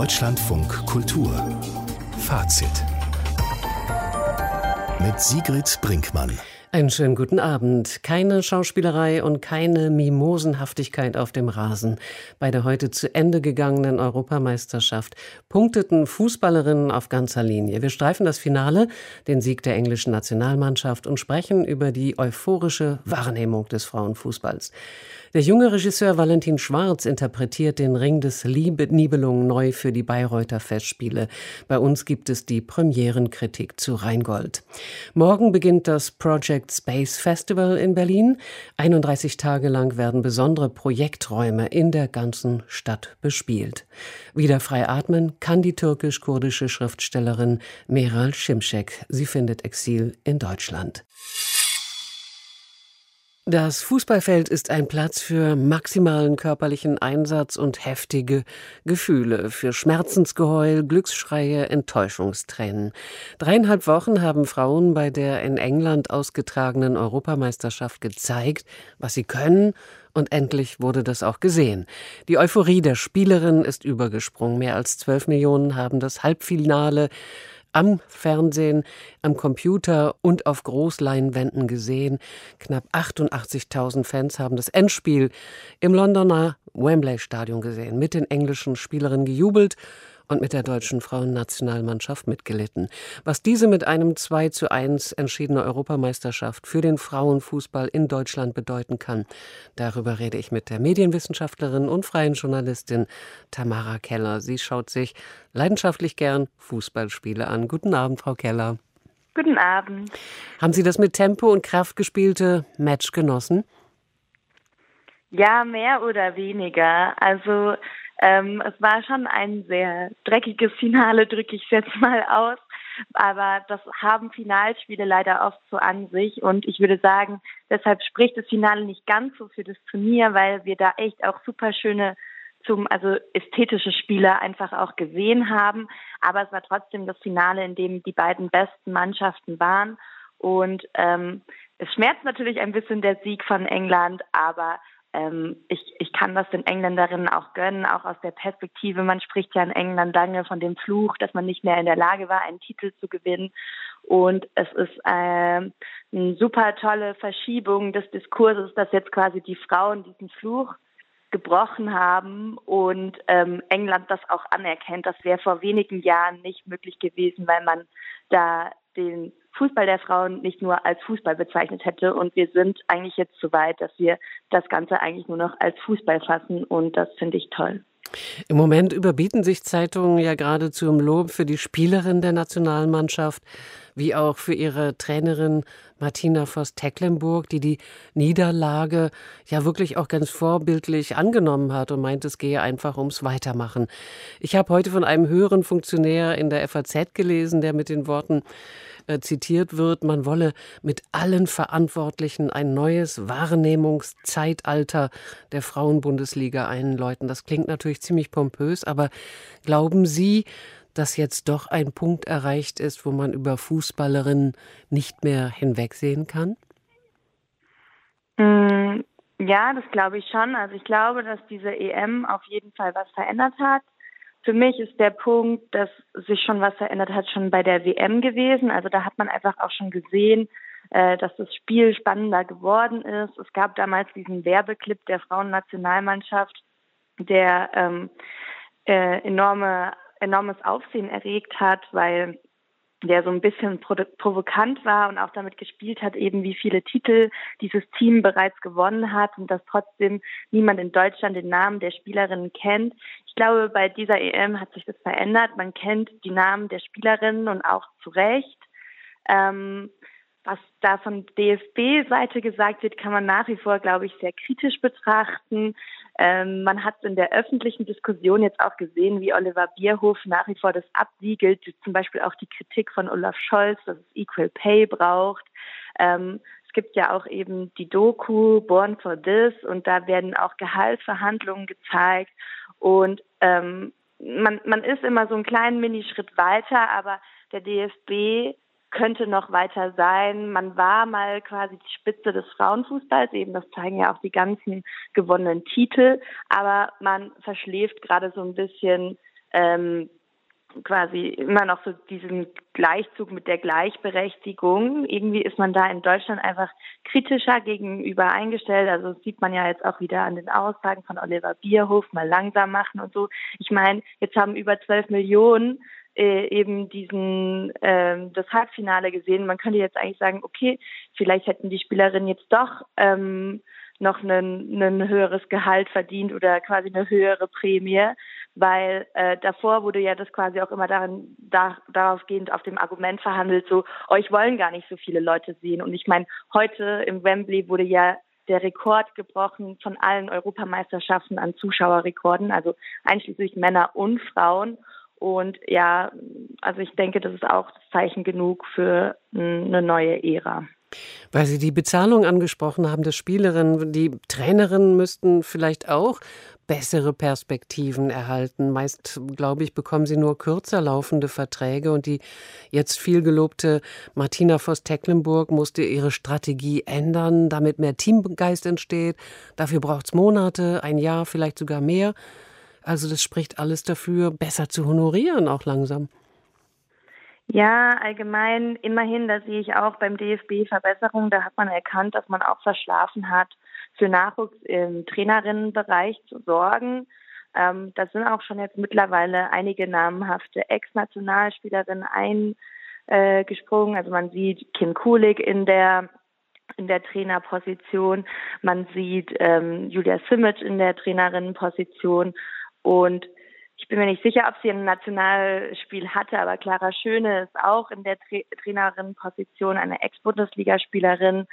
Deutschlandfunk Kultur Fazit mit Sigrid Brinkmann. Einen schönen guten Abend. Keine Schauspielerei und keine Mimosenhaftigkeit auf dem Rasen. Bei der heute zu Ende gegangenen Europameisterschaft punkteten Fußballerinnen auf ganzer Linie. Wir streifen das Finale, den Sieg der englischen Nationalmannschaft und sprechen über die euphorische Wahrnehmung des Frauenfußballs. Der junge Regisseur Valentin Schwarz interpretiert den Ring des Nibelungen neu für die Bayreuther Festspiele. Bei uns gibt es die Premierenkritik zu Rheingold. Morgen beginnt das Project Space Festival in Berlin. 31 Tage lang werden besondere Projekträume in der ganzen Stadt bespielt. Wieder frei atmen kann die türkisch-kurdische Schriftstellerin Meral Şimşek. Sie findet Exil in Deutschland. Das Fußballfeld ist ein Platz für maximalen körperlichen Einsatz und heftige Gefühle, für Schmerzensgeheul, Glücksschreie, Enttäuschungstränen. 3,5 Wochen haben Frauen bei der in England ausgetragenen Europameisterschaft gezeigt, was sie können, und endlich wurde das auch gesehen. Die Euphorie der Spielerinnen ist übergesprungen. Mehr als 12 Millionen haben das Halbfinale am Fernsehen, am Computer und auf Großleinwänden gesehen. Knapp 88.000 Fans haben das Endspiel im Londoner Wembley-Stadion gesehen, mit den englischen Spielerinnen gejubelt und mit der deutschen Frauennationalmannschaft mitgelitten. Was diese mit einem 2:1 entschiedene Europameisterschaft für den Frauenfußball in Deutschland bedeuten kann, darüber rede ich mit der Medienwissenschaftlerin und freien Journalistin Tamara Keller. Sie schaut sich leidenschaftlich gern Fußballspiele an. Guten Abend, Frau Keller. Guten Abend. Haben Sie das mit Tempo und Kraft gespielte Match genossen? Ja, mehr oder weniger. Also es war schon ein sehr dreckiges Finale, drücke ich es jetzt mal aus. Aber das haben Finalspiele leider oft so an sich. Und ich würde sagen, deshalb spricht das Finale nicht ganz so für das Turnier, weil wir da echt auch super schöne, also ästhetische Spiele einfach auch gesehen haben. Aber es war trotzdem das Finale, in dem die beiden besten Mannschaften waren. Und es schmerzt natürlich ein bisschen der Sieg von England, aber ich kann das den Engländerinnen auch gönnen, auch aus der Perspektive. Man spricht ja in England lange von dem Fluch, dass man nicht mehr in der Lage war, einen Titel zu gewinnen. Und es ist eine super tolle Verschiebung des Diskurses, dass jetzt quasi die Frauen diesen Fluch gebrochen haben und England das auch anerkennt. Das wäre vor wenigen Jahren nicht möglich gewesen, weil man da den Fußball der Frauen nicht nur als Fußball bezeichnet hätte. Und wir sind eigentlich jetzt so weit, dass wir das Ganze eigentlich nur noch als Fußball fassen. Und das finde ich toll. Im Moment überbieten sich Zeitungen ja geradezu im Lob für die Spielerin der Nationalmannschaft, wie auch für ihre Trainerin Martina Voss-Tecklenburg, die die Niederlage ja wirklich auch ganz vorbildlich angenommen hat und meint, es gehe einfach ums Weitermachen. Ich habe heute von einem höheren Funktionär in der FAZ gelesen, der mit den Worten zitiert wird, man wolle mit allen Verantwortlichen ein neues Wahrnehmungszeitalter der Frauenbundesliga einläuten. Das klingt natürlich ziemlich pompös, aber glauben Sie, dass jetzt doch ein Punkt erreicht ist, wo man über Fußballerinnen nicht mehr hinwegsehen kann? Ja, das glaube ich schon. Also ich glaube, dass diese EM auf jeden Fall was verändert hat. Für mich ist der Punkt, dass sich schon was verändert hat, schon bei der WM gewesen. Also da hat man einfach auch schon gesehen, dass das Spiel spannender geworden ist. Es gab damals diesen Werbeclip der Frauennationalmannschaft, der enormes Aufsehen erregt hat, weil der so ein bisschen provokant war und auch damit gespielt hat, eben wie viele Titel dieses Team bereits gewonnen hat und dass trotzdem niemand in Deutschland den Namen der Spielerinnen kennt. Ich glaube, bei dieser EM hat sich das verändert. Man kennt die Namen der Spielerinnen und auch zu Recht. Was da von DFB-Seite gesagt wird, kann man nach wie vor, glaube ich, sehr kritisch betrachten. Man hat in der öffentlichen Diskussion jetzt auch gesehen, wie Oliver Bierhoff nach wie vor das absiegelt, zum Beispiel auch die Kritik von Olaf Scholz, dass es Equal Pay braucht. Es gibt ja auch eben die Doku Born for This und da werden auch Gehaltsverhandlungen gezeigt und man ist immer so einen kleinen Minischritt weiter, aber der DFB könnte noch weiter sein. Man war mal quasi die Spitze des Frauenfußballs, eben das zeigen ja auch die ganzen gewonnenen Titel, aber man verschläft gerade so ein bisschen quasi immer noch so diesen Gleichzug mit der Gleichberechtigung. Irgendwie ist man da in Deutschland einfach kritischer gegenüber eingestellt. Also das sieht man ja jetzt auch wieder an den Aussagen von Oliver Bierhoff, mal langsam machen und so. Ich meine, jetzt haben über 12 Millionen eben das Halbfinale gesehen. Man könnte jetzt eigentlich sagen, okay, vielleicht hätten die Spielerinnen jetzt doch noch ein höheres Gehalt verdient oder quasi eine höhere Prämie, weil davor wurde ja das quasi auch immer darauf gehend auf dem Argument verhandelt, so, euch wollen gar nicht so viele Leute sehen. Und ich meine, heute im Wembley wurde ja der Rekord gebrochen von allen Europameisterschaften an Zuschauerrekorden, also einschließlich Männer und Frauen. Und ja, also ich denke, das ist auch Zeichen genug für eine neue Ära. Weil Sie die Bezahlung angesprochen haben, der Spielerinnen, die Trainerinnen müssten vielleicht auch bessere Perspektiven erhalten. Meist, glaube ich, bekommen sie nur kürzer laufende Verträge und die jetzt viel gelobte Martina Voss-Tecklenburg musste ihre Strategie ändern, damit mehr Teamgeist entsteht. Dafür braucht es Monate, ein Jahr, vielleicht sogar mehr. Also das spricht alles dafür, besser zu honorieren, auch langsam. Ja, allgemein immerhin, da sehe ich auch beim DFB Verbesserungen. Da hat man erkannt, dass man auch verschlafen hat, für Nachwuchs im Trainerinnenbereich zu sorgen. Da sind auch schon jetzt mittlerweile einige namhafte Ex-Nationalspielerinnen eingesprungen. Also man sieht Kim Kulik in der Trainerposition, man sieht Julia Simic in der Trainerinnenposition und ich bin mir nicht sicher, ob sie ein Nationalspiel hatte, aber Clara Schöne ist auch in der Trainerin-Position, eine Ex-Bundesligaspielerin.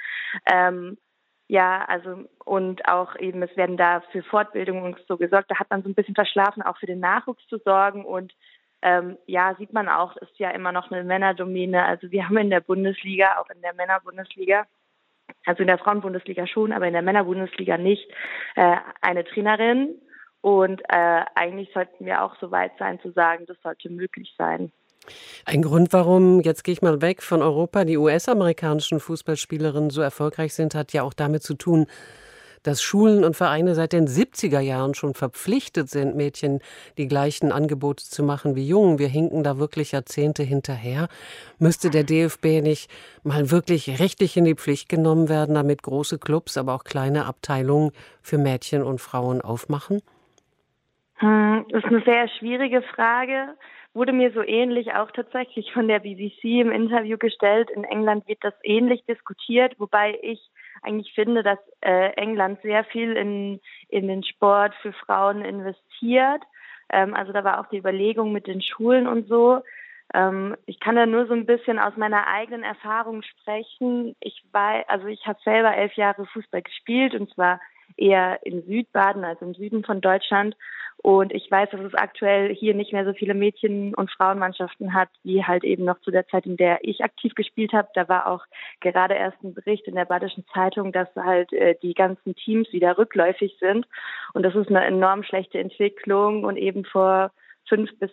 Ja, also und auch eben, es werden da für Fortbildung und so gesorgt. Da hat man so ein bisschen verschlafen, auch für den Nachwuchs zu sorgen. Und ja, sieht man auch, ist ja immer noch eine Männerdomäne. Also wir haben in der Bundesliga, auch in der Männerbundesliga, also in der Frauenbundesliga schon, aber in der Männerbundesliga nicht, eine Trainerin. Und eigentlich sollten wir auch so weit sein zu sagen, das sollte möglich sein. Ein Grund, warum, jetzt gehe ich mal weg von Europa, die US-amerikanischen Fußballspielerinnen so erfolgreich sind, hat ja auch damit zu tun, dass Schulen und Vereine seit den 70er Jahren schon verpflichtet sind, Mädchen die gleichen Angebote zu machen wie Jungen. Wir hinken da wirklich Jahrzehnte hinterher. Müsste der DFB nicht mal wirklich richtig in die Pflicht genommen werden, damit große Clubs, aber auch kleine Abteilungen für Mädchen und Frauen aufmachen? Das ist eine sehr schwierige Frage. Wurde mir so ähnlich auch tatsächlich von der BBC im Interview gestellt. In England wird das ähnlich diskutiert, wobei ich eigentlich finde, dass England sehr viel in den Sport für Frauen investiert. Also da war auch die Überlegung mit den Schulen und so. Ich kann da nur so ein bisschen aus meiner eigenen Erfahrung sprechen. Ich habe selber 11 Jahre Fußball gespielt und zwar eher in Südbaden, also im Süden von Deutschland. Und ich weiß, dass es aktuell hier nicht mehr so viele Mädchen- und Frauenmannschaften hat, wie halt eben noch zu der Zeit, in der ich aktiv gespielt habe. Da war auch gerade erst ein Bericht in der Badischen Zeitung, dass halt die ganzen Teams wieder rückläufig sind. Und das ist eine enorm schlechte Entwicklung. Und eben vor 5 bis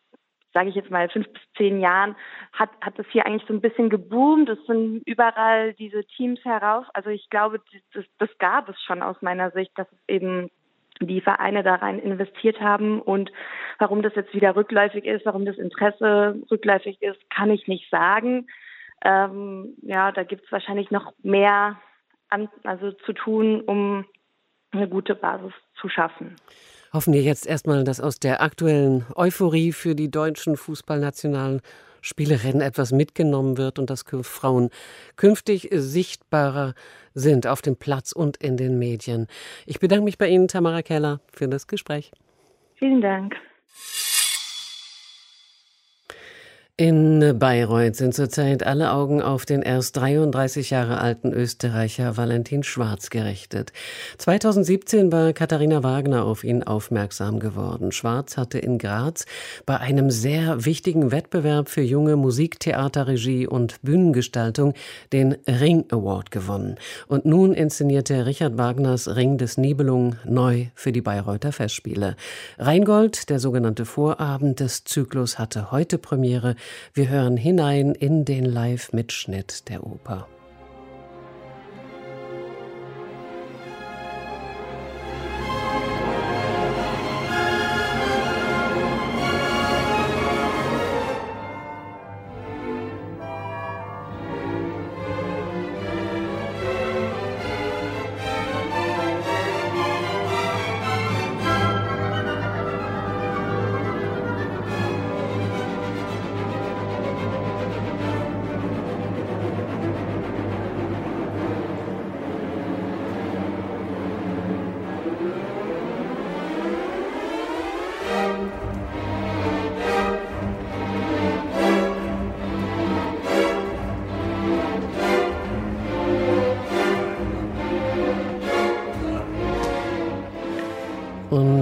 10 Jahren hat es hier eigentlich so ein bisschen geboomt. Es sind überall diese Teams heraus. Also ich glaube, das gab es schon aus meiner Sicht, dass es eben die Vereine da rein investiert haben. Und warum das jetzt wieder rückläufig ist, warum das Interesse rückläufig ist, kann ich nicht sagen. Ja, da gibt es wahrscheinlich noch mehr zu tun, um eine gute Basis zu schaffen. Hoffen wir jetzt erstmal, dass aus der aktuellen Euphorie für die deutschen Fußballnationalen Spielerinnen etwas mitgenommen wird und dass Frauen künftig sichtbarer sind auf dem Platz und in den Medien. Ich bedanke mich bei Ihnen, Tamara Keller, für das Gespräch. Vielen Dank. In Bayreuth sind zurzeit alle Augen auf den erst 33 Jahre alten Österreicher Valentin Schwarz gerichtet. 2017 war Katharina Wagner auf ihn aufmerksam geworden. Schwarz hatte in Graz bei einem sehr wichtigen Wettbewerb für junge Musik, Theater, Regie und Bühnengestaltung den Ring Award gewonnen. Und nun inszenierte Richard Wagners Ring des Nibelungen neu für die Bayreuther Festspiele. Rheingold, der sogenannte Vorabend des Zyklus, hatte heute Premiere. Wir hören hinein in den Live-Mitschnitt der Oper.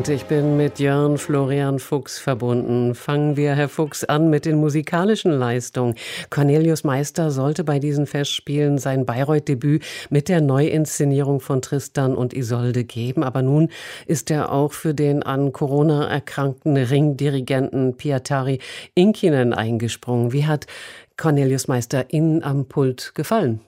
Welt. Ich bin mit Jörn Florian Fuchs verbunden. Fangen wir, Herr Fuchs, an mit den musikalischen Leistungen. Cornelius Meister sollte bei diesen Festspielen sein Bayreuth-Debüt mit der Neuinszenierung von Tristan und Isolde geben. Aber nun ist er auch für den an Corona erkrankten Ringdirigenten Pietari Inkinen eingesprungen. Wie hat Cornelius Meister Ihnen am Pult gefallen?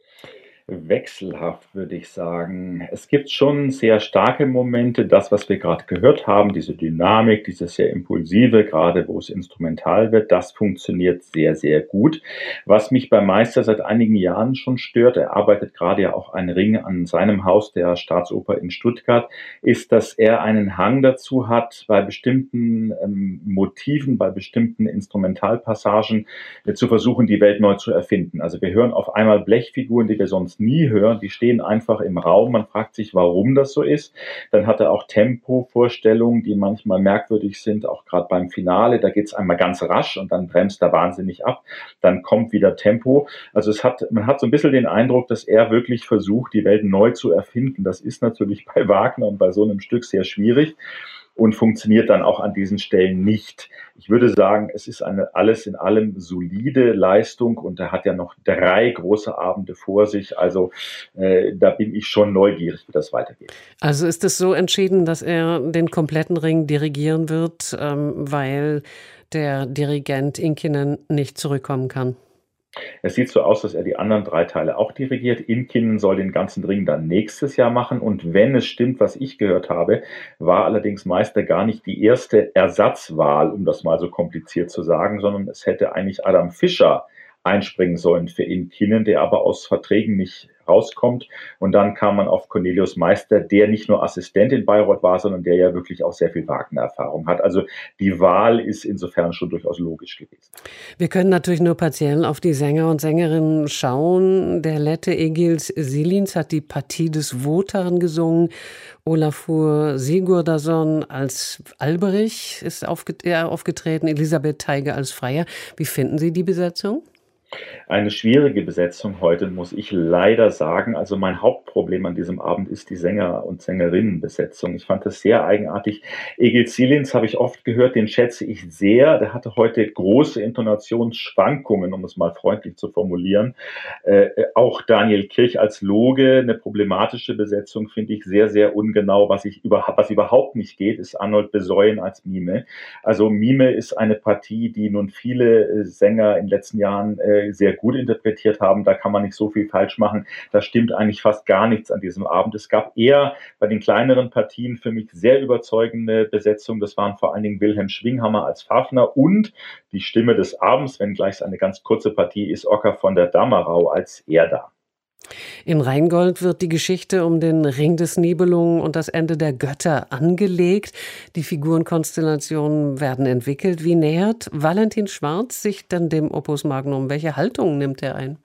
Wechselhaft, würde ich sagen. Es gibt schon sehr starke Momente, das, was wir gerade gehört haben, diese Dynamik, dieses sehr Impulsive, gerade wo es instrumental wird, das funktioniert sehr, sehr gut. Was mich bei Meister seit einigen Jahren schon stört, er arbeitet gerade ja auch einen Ring an seinem Haus, der Staatsoper in Stuttgart, ist, dass er einen Hang dazu hat, bei bestimmten Motiven, bei bestimmten Instrumentalpassagen zu versuchen, die Welt neu zu erfinden. Also wir hören auf einmal Blechfiguren, die wir sonst nie hören, die stehen einfach im Raum, man fragt sich, warum das so ist. Dann hat er auch Tempo-Vorstellungen, die manchmal merkwürdig sind, auch gerade beim Finale, da geht es einmal ganz rasch und dann bremst er wahnsinnig ab, dann kommt wieder Tempo. Also man hat so ein bisschen den Eindruck, dass er wirklich versucht, die Welt neu zu erfinden. Das ist natürlich bei Wagner und bei so einem Stück sehr schwierig und funktioniert dann auch an diesen Stellen nicht. Ich würde sagen, es ist eine alles in allem solide Leistung und er hat ja noch 3 große Abende vor sich. Also da bin ich schon neugierig, wie das weitergeht. Also ist es so entschieden, dass er den kompletten Ring dirigieren wird, weil der Dirigent Inkinen nicht zurückkommen kann? Es sieht so aus, dass er die anderen 3 Teile auch dirigiert. Inkinen soll den ganzen Ring dann nächstes Jahr machen. Und wenn es stimmt, was ich gehört habe, war allerdings Meister gar nicht die erste Ersatzwahl, um das mal so kompliziert zu sagen, sondern es hätte eigentlich Adam Fischer einspringen sollen für Inkinen, der aber aus Verträgen nicht rauskommt. Und dann kam man auf Cornelius Meister, der nicht nur Assistent in Bayreuth war, sondern der ja wirklich auch sehr viel Wagner-Erfahrung hat. Also die Wahl ist insofern schon durchaus logisch gewesen. Wir können natürlich nur partiell auf die Sänger und Sängerinnen schauen. Der Lette Egils Silins hat die Partie des Wotan gesungen. Olafur Sigurdarson als Alberich ist aufgetreten, Elisabeth Teige als Freier. Wie finden Sie die Besetzung? Eine schwierige Besetzung heute, muss ich leider sagen. Also mein Hauptproblem an diesem Abend ist die Sänger- und Sängerinnenbesetzung. Ich fand das sehr eigenartig. Egil Silins habe ich oft gehört, den schätze ich sehr. Der hatte heute große Intonationsschwankungen, um es mal freundlich zu formulieren. Auch Daniel Kirch als Loge, eine problematische Besetzung, finde ich sehr, sehr ungenau. Was überhaupt nicht geht, ist Arnold Besoyen als Mime. Also Mime ist eine Partie, die nun viele Sänger in den letzten Jahren sehr gut interpretiert haben. Da kann man nicht so viel falsch machen. Da stimmt eigentlich fast gar nichts an diesem Abend. Es gab eher bei den kleineren Partien für mich sehr überzeugende Besetzungen. Das waren vor allen Dingen Wilhelm Schwinghammer als Fafner und die Stimme des Abends, wenngleich es eine ganz kurze Partie ist, Ocker von der Dammerau als Erda. In Rheingold wird die Geschichte um den Ring des Nibelungen und das Ende der Götter angelegt. Die Figurenkonstellationen werden entwickelt. Wie nähert Valentin Schwarz sich dann dem Opus Magnum? Welche Haltung nimmt er ein?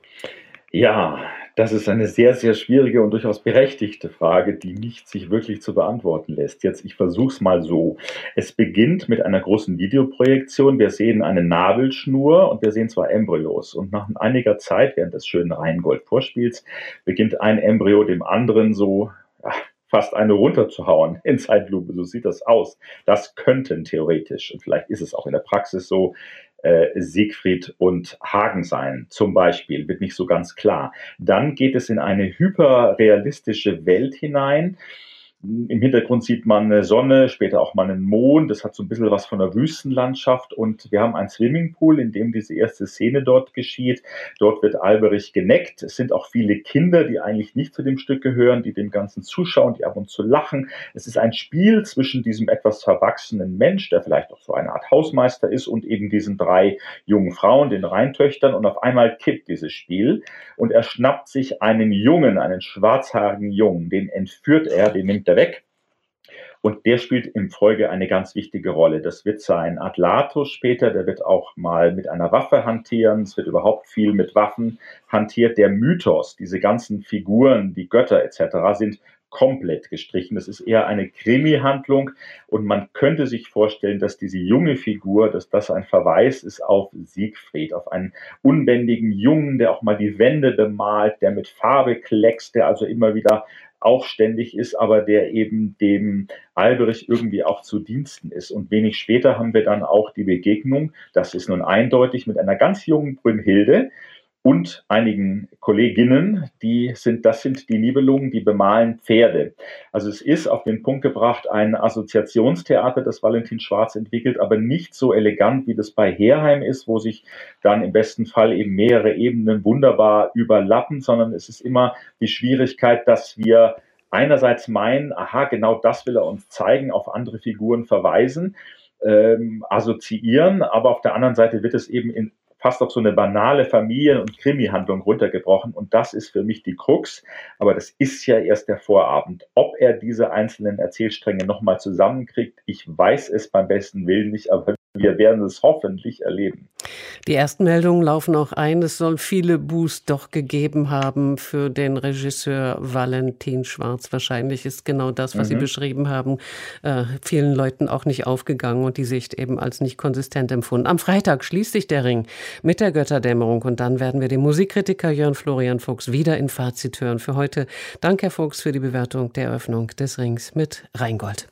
Ja, das ist eine sehr, sehr schwierige und durchaus berechtigte Frage, die nicht sich wirklich zu beantworten lässt. Jetzt, ich versuche es mal so. Es beginnt mit einer großen Videoprojektion. Wir sehen eine Nabelschnur und wir sehen 2 Embryos. Und nach einiger Zeit, während des schönen Rheingold-Vorspiels, beginnt ein Embryo dem anderen so fast eine runterzuhauen in Zeitlupe. So sieht das aus. Das könnten theoretisch, und vielleicht ist es auch in der Praxis so, Siegfried und Hagen sein, zum Beispiel, wird nicht so ganz klar. Dann geht es in eine hyperrealistische Welt hinein. Im Hintergrund sieht man eine Sonne, später auch mal einen Mond. Das hat so ein bisschen was von einer Wüstenlandschaft. Und wir haben einen Swimmingpool, in dem diese erste Szene dort geschieht. Dort wird Alberich geneckt. Es sind auch viele Kinder, die eigentlich nicht zu dem Stück gehören, die dem Ganzen zuschauen, die ab und zu lachen. Es ist ein Spiel zwischen diesem etwas verwachsenen Mensch, der vielleicht auch so eine Art Hausmeister ist, und eben diesen 3 jungen Frauen, den Rheintöchtern. Und auf einmal kippt dieses Spiel und er schnappt sich einen Jungen, einen schwarzhaarigen Jungen. Den entführt er, den nimmt er weg. Und der spielt im Folge eine ganz wichtige Rolle. Das wird sein Atlatus später, der wird auch mal mit einer Waffe hantieren. Es wird überhaupt viel mit Waffen hantiert. Der Mythos, diese ganzen Figuren, die Götter etc. sind komplett gestrichen. Das ist eher eine Krimi-Handlung und man könnte sich vorstellen, dass diese junge Figur, dass das ein Verweis ist auf Siegfried, auf einen unbändigen Jungen, der auch mal die Wände bemalt, der mit Farbe kleckst, der also immer wieder aufständig ist, aber der eben dem Alberich irgendwie auch zu Diensten ist. Und wenig später haben wir dann auch die Begegnung, das ist nun eindeutig, mit einer ganz jungen Brünnhilde und einigen Kolleginnen, das sind die Nibelungen, die bemalen Pferde. Also es ist auf den Punkt gebracht ein Assoziationstheater, das Valentin Schwarz entwickelt, aber nicht so elegant, wie das bei Herheim ist, wo sich dann im besten Fall eben mehrere Ebenen wunderbar überlappen, sondern es ist immer die Schwierigkeit, dass wir einerseits meinen, aha, genau das will er uns zeigen, auf andere Figuren verweisen, assoziieren, aber auf der anderen Seite wird es eben fast auf so eine banale Familien- und Krimi-Handlung runtergebrochen. Und das ist für mich die Krux. Aber das ist ja erst der Vorabend. Ob er diese einzelnen Erzählstränge nochmal zusammenkriegt, ich weiß es beim besten Willen nicht, aber wir werden es hoffentlich erleben. Die ersten Meldungen laufen auch ein. Es soll viele Buß doch gegeben haben für den Regisseur Valentin Schwarz. Wahrscheinlich ist genau das, was Sie beschrieben haben, vielen Leuten auch nicht aufgegangen und die Sicht eben als nicht konsistent empfunden. Am Freitag schließt sich der Ring mit der Götterdämmerung und dann werden wir den Musikkritiker Jörn Florian Fuchs wieder in Fazit hören. Für heute Dank, Herr Fuchs, für die Bewertung der Eröffnung des Rings mit Rheingold.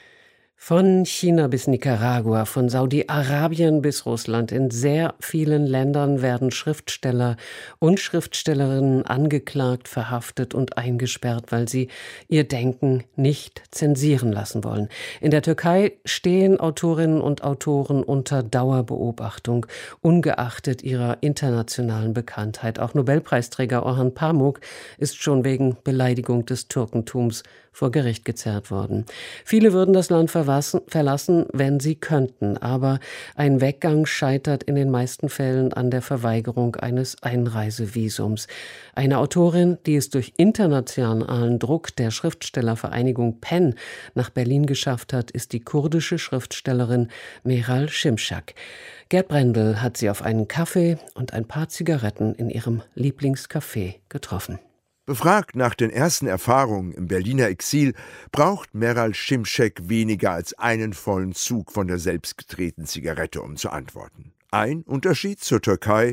Von China bis Nicaragua, von Saudi-Arabien bis Russland. In sehr vielen Ländern werden Schriftsteller und Schriftstellerinnen angeklagt, verhaftet und eingesperrt, weil sie ihr Denken nicht zensieren lassen wollen. In der Türkei stehen Autorinnen und Autoren unter Dauerbeobachtung, ungeachtet ihrer internationalen Bekanntheit. Auch Nobelpreisträger Orhan Pamuk ist schon wegen Beleidigung des Türkentums vor Gericht gezerrt worden. Viele würden das Land verlassen, wenn sie könnten, aber ein Weggang scheitert in den meisten Fällen an der Verweigerung eines Einreisevisums. Eine Autorin, die es durch internationalen Druck der Schriftstellervereinigung PEN nach Berlin geschafft hat, ist die kurdische Schriftstellerin Meral Şimşek. Gerd Brendel hat sie auf einen Kaffee und ein paar Zigaretten in ihrem Lieblingscafé getroffen. Befragt nach den ersten Erfahrungen im Berliner Exil braucht Meral Şimşek weniger als einen vollen Zug von der selbstgedrehten Zigarette, um zu antworten. Ein Unterschied zur Türkei: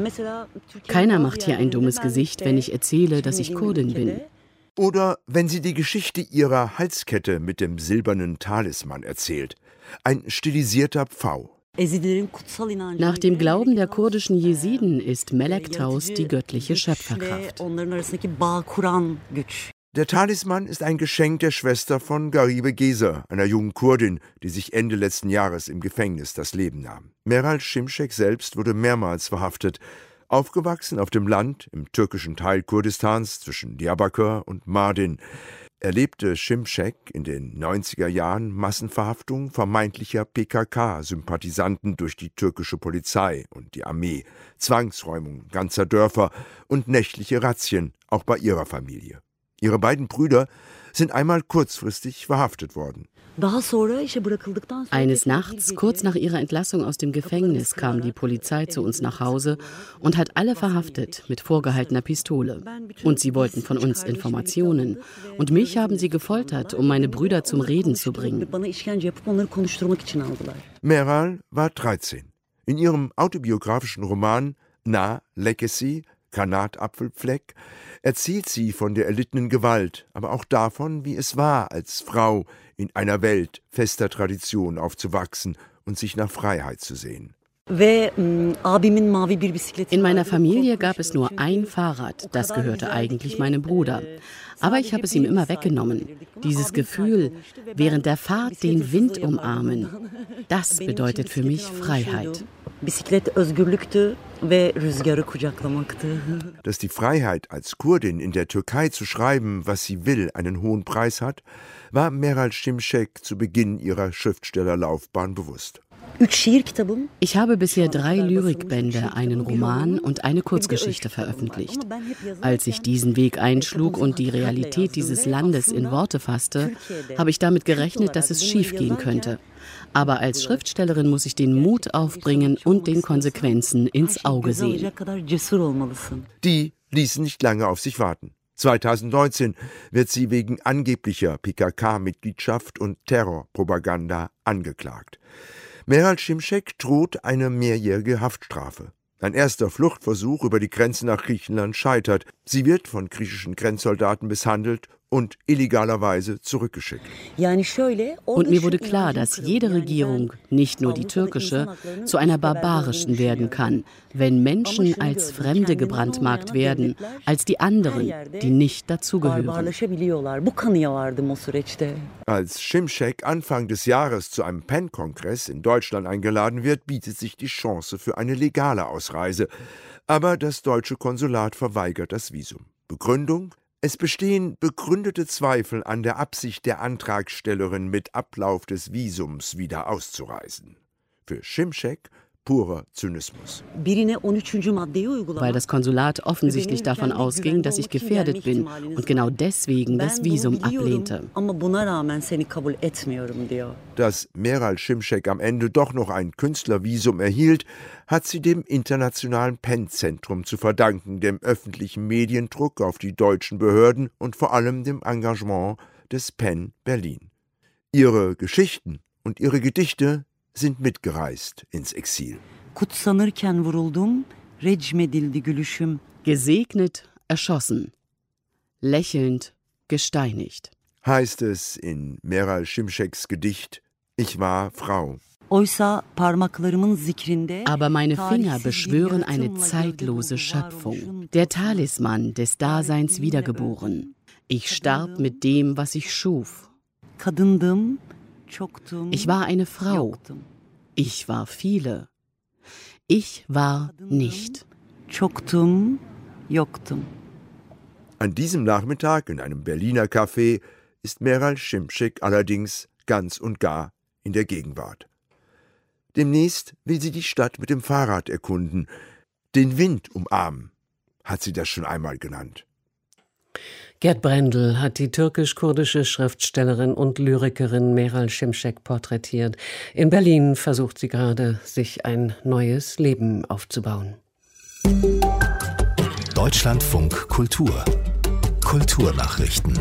Keiner macht hier ein dummes Gesicht, wenn ich erzähle, dass ich Kurdin bin. Oder wenn sie die Geschichte ihrer Halskette mit dem silbernen Talisman erzählt. Ein stilisierter Pfau. Nach dem Glauben der kurdischen Jesiden ist Melek Taus die göttliche Schöpferkraft. Der Talisman ist ein Geschenk der Schwester von Garibe Gezer, einer jungen Kurdin, die sich Ende letzten Jahres im Gefängnis das Leben nahm. Meral Şimşek selbst wurde mehrmals verhaftet. Aufgewachsen auf dem Land, im türkischen Teil Kurdistans zwischen Diyarbakır und Mardin, erlebte Şimşek in den 90er Jahren Massenverhaftungen vermeintlicher PKK-Sympathisanten durch die türkische Polizei und die Armee, Zwangsräumung ganzer Dörfer und nächtliche Razzien, auch bei ihrer Familie. Ihre beiden Brüder sind einmal kurzfristig verhaftet worden. Eines Nachts, kurz nach ihrer Entlassung aus dem Gefängnis, kam die Polizei zu uns nach Hause und hat alle verhaftet mit vorgehaltener Pistole. Und sie wollten von uns Informationen. Und mich haben sie gefoltert, um meine Brüder zum Reden zu bringen. Meral war 13. In ihrem autobiografischen Roman Na Legacy, Granatapfelfleck, erzählt sie von der erlittenen Gewalt, aber auch davon, wie es war, als Frau in einer Welt fester Tradition aufzuwachsen und sich nach Freiheit zu sehen. In meiner Familie gab es nur ein Fahrrad, das gehörte eigentlich meinem Bruder. Aber ich habe es ihm immer weggenommen. Dieses Gefühl, während der Fahrt den Wind umarmen, das bedeutet für mich Freiheit. Dass die Freiheit, als Kurdin in der Türkei zu schreiben, was sie will, einen hohen Preis hat, war Meral Şimşek zu Beginn ihrer Schriftstellerlaufbahn bewusst. Ich habe bisher 3 Lyrikbände, einen Roman und eine Kurzgeschichte veröffentlicht. Als ich diesen Weg einschlug und die Realität dieses Landes in Worte fasste, habe ich damit gerechnet, dass es schiefgehen könnte. Aber als Schriftstellerin muss ich den Mut aufbringen und den Konsequenzen ins Auge sehen. Die ließen nicht lange auf sich warten. 2019 wird sie wegen angeblicher PKK-Mitgliedschaft und Terrorpropaganda angeklagt. Meral Şimşek droht eine mehrjährige Haftstrafe. Ein erster Fluchtversuch über die Grenze nach Griechenland scheitert. Sie wird von griechischen Grenzsoldaten misshandelt und illegalerweise zurückgeschickt. Und mir wurde klar, dass jede Regierung, nicht nur die türkische, zu einer barbarischen werden kann, wenn Menschen als Fremde gebrandmarkt werden, als die anderen, die nicht dazugehören. Als Şimşek Anfang des Jahres zu einem PEN-Kongress in Deutschland eingeladen wird, bietet sich die Chance für eine legale Ausreise. Aber das deutsche Konsulat verweigert das Visum. Begründung? Es bestehen begründete Zweifel an der Absicht der Antragstellerin, mit Ablauf des Visums wieder auszureisen. Für Şimşek purer Zynismus. Weil das Konsulat offensichtlich davon ausging, dass ich gefährdet bin und genau deswegen das Visum ablehnte. Dass Meral Şimşek am Ende doch noch ein Künstlervisum erhielt, hat sie dem internationalen PEN-Zentrum zu verdanken, dem öffentlichen Mediendruck auf die deutschen Behörden und vor allem dem Engagement des PEN Berlin. Ihre Geschichten und ihre Gedichte sind mitgereist ins Exil. Gesegnet, erschossen. Lächelnd, gesteinigt. Heißt es in Meral Şimşek's Gedicht Ich war Frau. Aber meine Finger beschwören eine zeitlose Schöpfung, der Talisman des Daseins wiedergeboren. Ich starb mit dem, was ich schuf. Ich war eine Frau. Ich war viele. Ich war nicht. An diesem Nachmittag in einem Berliner Café ist Meral Şimşek allerdings ganz und gar in der Gegenwart. Demnächst will sie die Stadt mit dem Fahrrad erkunden, den Wind umarmen, hat sie das schon einmal genannt. Gerd Brendel hat die türkisch-kurdische Schriftstellerin und Lyrikerin Meral Şimşek porträtiert. In Berlin versucht sie gerade, sich ein neues Leben aufzubauen. Deutschlandfunk Kultur. Kulturnachrichten.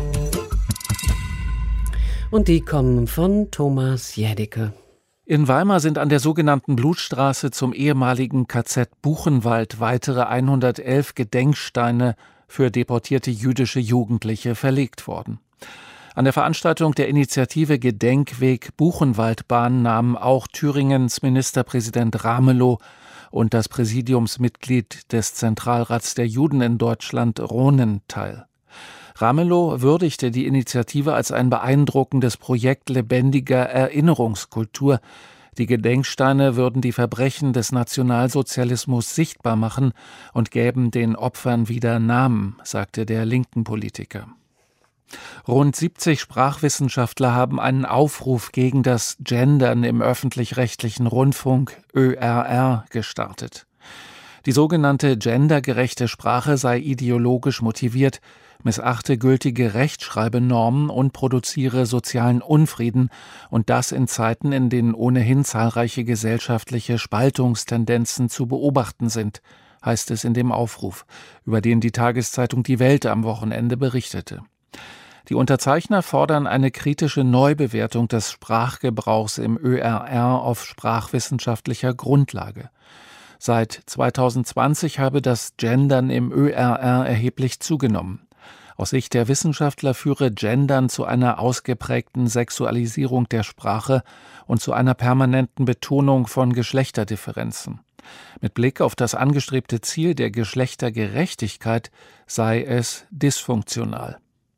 Und die kommen von Thomas Jädicke. In Weimar sind an der sogenannten Blutstraße zum ehemaligen KZ Buchenwald weitere 111 Gedenksteine für deportierte jüdische Jugendliche verlegt worden. An der Veranstaltung der Initiative Gedenkweg Buchenwaldbahn nahmen auch Thüringens Ministerpräsident Ramelow und das Präsidiumsmitglied des Zentralrats der Juden in Deutschland, Ronen, teil. Ramelow würdigte die Initiative als ein beeindruckendes Projekt lebendiger Erinnerungskultur. Die Gedenksteine würden die Verbrechen des Nationalsozialismus sichtbar machen und gäben den Opfern wieder Namen, sagte der linken Politiker. Rund 70 Sprachwissenschaftler haben einen Aufruf gegen das Gendern im öffentlich-rechtlichen Rundfunk ÖRR gestartet. Die sogenannte gendergerechte Sprache sei ideologisch motiviert, missachte gültige Rechtschreibenormen und produziere sozialen Unfrieden, und das in Zeiten, in denen ohnehin zahlreiche gesellschaftliche Spaltungstendenzen zu beobachten sind, heißt es in dem Aufruf, über den die Tageszeitung Die Welt am Wochenende berichtete. Die Unterzeichner fordern eine kritische Neubewertung des Sprachgebrauchs im ÖRR auf sprachwissenschaftlicher Grundlage. Seit 2020 habe das Gendern im ÖRR erheblich zugenommen. Aus Sicht der Wissenschaftler führe Gendern zu einer ausgeprägten Sexualisierung der Sprache und zu einer permanenten Betonung von Geschlechterdifferenzen. Mit Blick auf das angestrebte Ziel der Geschlechtergerechtigkeit sei es dysfunktional.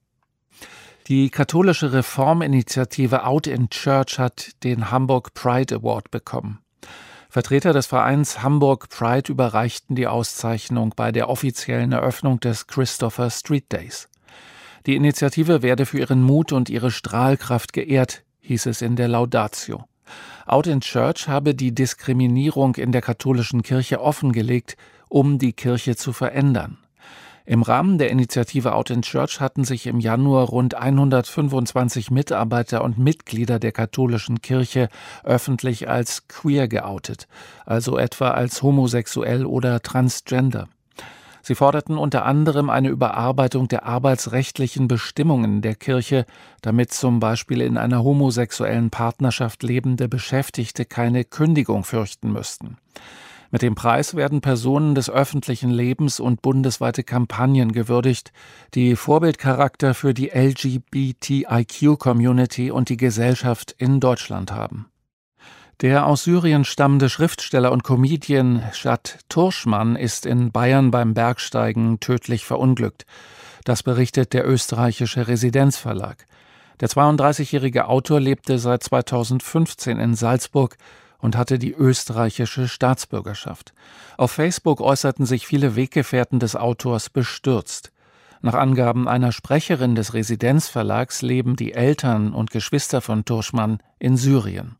Die katholische Reforminitiative Out in Church hat den Hamburg Pride Award bekommen. Vertreter des Vereins Hamburg Pride überreichten die Auszeichnung bei der offiziellen Eröffnung des Christopher Street Days. Die Initiative werde für ihren Mut und ihre Strahlkraft geehrt, hieß es in der Laudatio. Out in Church habe die Diskriminierung in der katholischen Kirche offengelegt, um die Kirche zu verändern. Im Rahmen der Initiative Out in Church hatten sich im Januar rund 125 Mitarbeiter und Mitglieder der katholischen Kirche öffentlich als queer geoutet, also etwa als homosexuell oder transgender. Sie forderten unter anderem eine Überarbeitung der arbeitsrechtlichen Bestimmungen der Kirche, damit zum Beispiel in einer homosexuellen Partnerschaft lebende Beschäftigte keine Kündigung fürchten müssten. Mit dem Preis werden Personen des öffentlichen Lebens und bundesweite Kampagnen gewürdigt, die Vorbildcharakter für die LGBTIQ-Community und die Gesellschaft in Deutschland haben. Der aus Syrien stammende Schriftsteller und Comedian Shad Turschmann ist in Bayern beim Bergsteigen tödlich verunglückt. Das berichtet der österreichische Residenzverlag. Der 32-jährige Autor lebte seit 2015 in Salzburg und hatte die österreichische Staatsbürgerschaft. Auf Facebook äußerten sich viele Weggefährten des Autors bestürzt. Nach Angaben einer Sprecherin des Residenzverlags leben die Eltern und Geschwister von Turschmann in Syrien.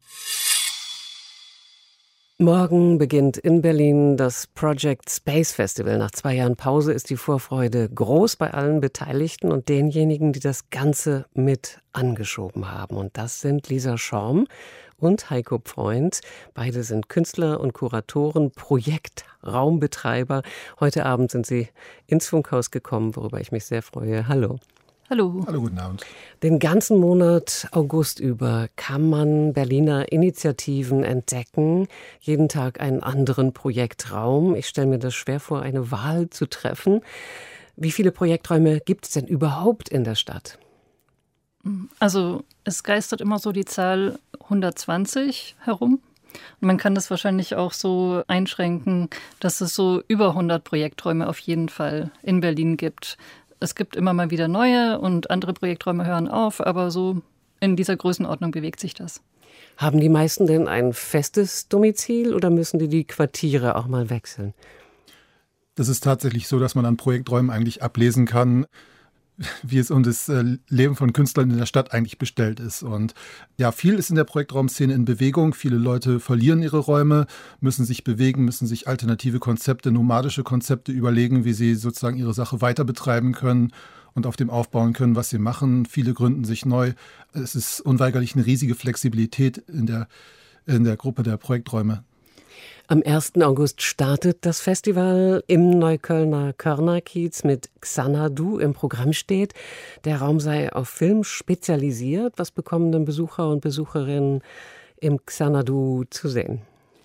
Morgen beginnt in Berlin das Project Space Festival. Nach 2 Jahren Pause ist die Vorfreude groß bei allen Beteiligten und denjenigen, die das Ganze mit angeschoben haben. Und das sind Lisa Schorm und Heiko Pfreund. Beide sind Künstler und Kuratoren, Projektraumbetreiber. Heute Abend sind sie ins Funkhaus gekommen, worüber ich mich sehr freue. Hallo. Hallo. Hallo, guten Abend. Den ganzen Monat August über kann man Berliner Initiativen entdecken. Jeden Tag einen anderen Projektraum. Ich stelle mir das schwer vor, eine Wahl zu treffen. Wie viele Projekträume gibt es denn überhaupt in der Stadt? Also es geistert immer so die Zahl 120 herum. Und man kann das wahrscheinlich auch so einschränken, dass es so über 100 Projekträume auf jeden Fall in Berlin gibt. Es gibt immer mal wieder neue und andere Projekträume hören auf, aber so in dieser Größenordnung bewegt sich das. Haben die meisten denn ein festes Domizil oder müssen die Quartiere auch mal wechseln? Das ist tatsächlich so, dass man an Projekträumen eigentlich ablesen kann, wie es um das Leben von Künstlern in der Stadt eigentlich bestellt ist. Und ja, viel ist in der Projektraumszene in Bewegung. Viele Leute verlieren ihre Räume, müssen sich bewegen, müssen sich alternative Konzepte, nomadische Konzepte überlegen, wie sie sozusagen ihre Sache weiter betreiben können und auf dem aufbauen können, was sie machen. Viele gründen sich neu. Es ist unweigerlich eine riesige Flexibilität in der Gruppe der Projekträume. Am 1. August startet das Festival im Neuköllner Körnerkiez mit Xanadu. Im Programm steht, der Raum sei auf Film spezialisiert. Was bekommen denn Besucher und Besucherinnen im Xanadu zu sehen?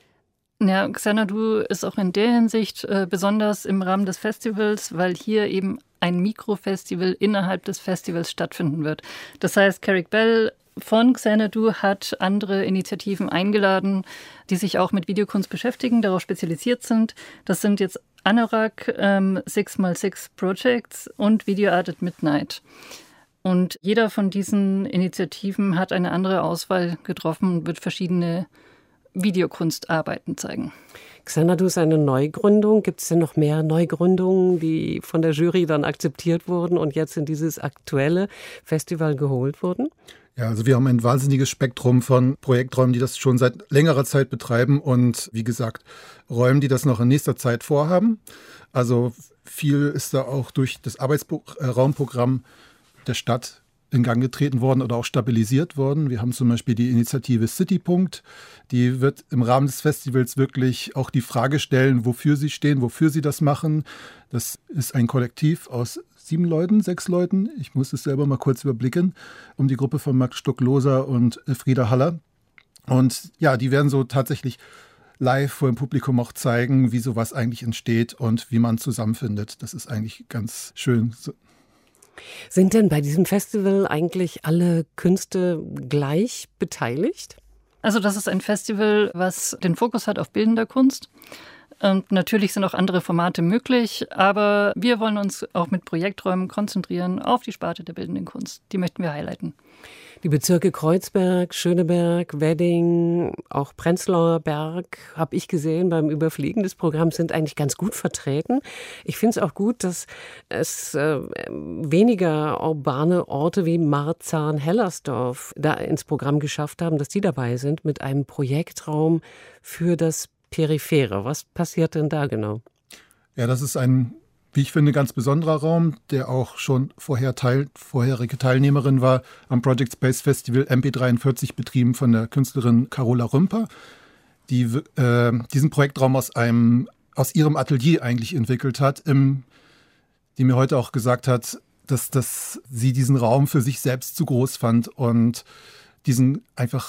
Ja, Xanadu ist auch in der Hinsicht besonders im Rahmen des Festivals, weil hier eben ein Mikrofestival innerhalb des Festivals stattfinden wird. Das heißt, Carrick Bell von Xanadu hat andere Initiativen eingeladen, die sich auch mit Videokunst beschäftigen, darauf spezialisiert sind. Das sind jetzt Anorak, 6x6 Projects und Video Art at Midnight. Und jeder von diesen Initiativen hat eine andere Auswahl getroffen und wird verschiedene Videokunstarbeiten zeigen. Xanadu ist eine Neugründung. Gibt es denn noch mehr Neugründungen, die von der Jury dann akzeptiert wurden und jetzt in dieses aktuelle Festival geholt wurden? Ja, also wir haben ein wahnsinniges Spektrum von Projekträumen, die das schon seit längerer Zeit betreiben und wie gesagt, Räumen, die das noch in nächster Zeit vorhaben. Also viel ist da auch durch das Arbeitsraumprogramm der Stadt in Gang getreten worden oder auch stabilisiert worden. Wir haben zum Beispiel die Initiative Citypunkt, die wird im Rahmen des Festivals wirklich auch die Frage stellen, wofür sie stehen, wofür sie das machen. Das ist ein Kollektiv aus 6 Leuten, ich muss es selber mal kurz überblicken, um die Gruppe von Max Stock-Loser und Frieda Haller. Und ja, die werden so tatsächlich live vor dem Publikum auch zeigen, wie sowas eigentlich entsteht und wie man zusammenfindet. Das ist eigentlich ganz schön. Sind denn bei diesem Festival eigentlich alle Künste gleich beteiligt? Also das ist ein Festival, was den Fokus hat auf bildender Kunst. Und natürlich sind auch andere Formate möglich, aber wir wollen uns auch mit Projekträumen konzentrieren auf die Sparte der bildenden Kunst. Die möchten wir highlighten. Die Bezirke Kreuzberg, Schöneberg, Wedding, auch Prenzlauer Berg, habe ich gesehen beim Überfliegen des Programms, sind eigentlich ganz gut vertreten. Ich finde es auch gut, dass es weniger urbane Orte wie Marzahn, Hellersdorf da ins Programm geschafft haben, dass die dabei sind mit einem Projektraum für das Periphere. Was passiert denn da genau? Ja, das ist ein, wie ich finde, ganz besonderer Raum, der auch schon vorherige Teilnehmerin war am Project Space Festival MP43, betrieben von der Künstlerin Carola Rümper, die diesen Projektraum aus einem aus ihrem Atelier eigentlich entwickelt hat, die mir heute auch gesagt hat, dass sie diesen Raum für sich selbst zu groß fand und diesen einfach